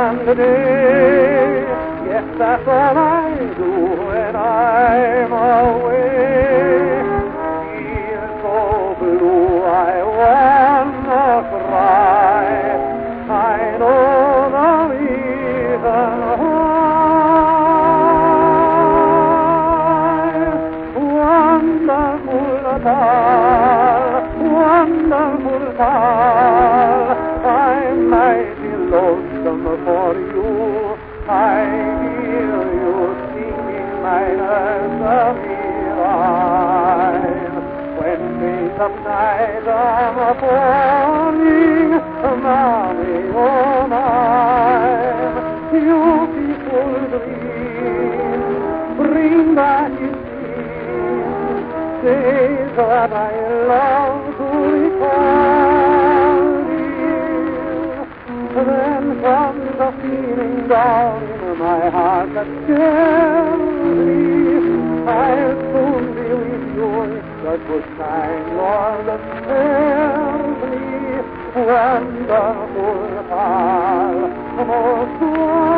and day. Yes, that's all I do when I'm away. Feel so blue I wanna cry. I know the reason why. Wonderful Carl, I might be lonesome for you. I hear you singing my nursery rhyme. When days of night are falling, mommy, oh mine, you peaceful dream, bring back in days that I love to recall. Then comes the feeling down in my heart that scares me. I'll soon be with you, the good kind Lord that spares me. Wonderful Carl, most